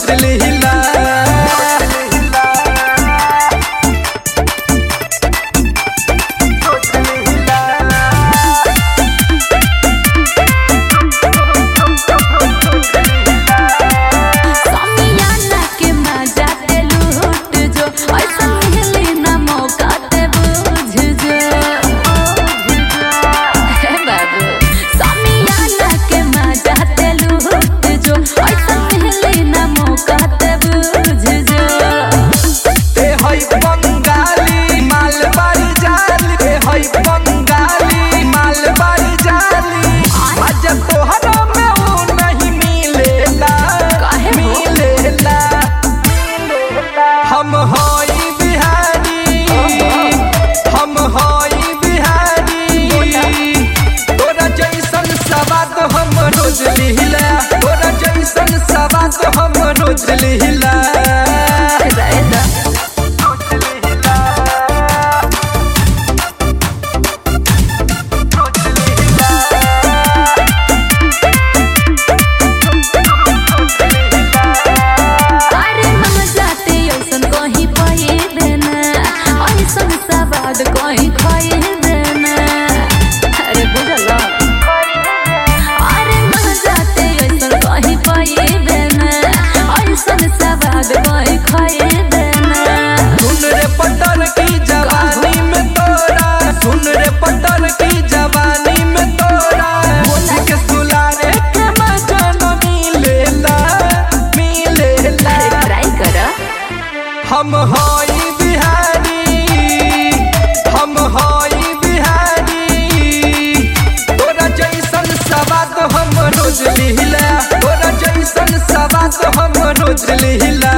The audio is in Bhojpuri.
रोज लिहिला। हम हई बिहारी, हम हई बिहारी, तोरा जैसन सवाद हम रोज लिहिला, तोरा जैसन सवाद हम रोज लिहिला। कोई खोई देना, अरे बुझला, अरे मन जाते ऐसा कोई खोई देना, ऐसा सवाद कोई खोई देना। सुन रे पटल की जवानी में तोरा, सुन रे पटल की जवानी में तोरा, बोला के सुलारे के मजा न मिलेला, मिलेला। ट्राई करा। हम हई बिहारी, हम हई बिहारी, तोरा जैसन सवाद हम रोज लिहिला, तोरा जैसन सवाद हम रोज लिहिला।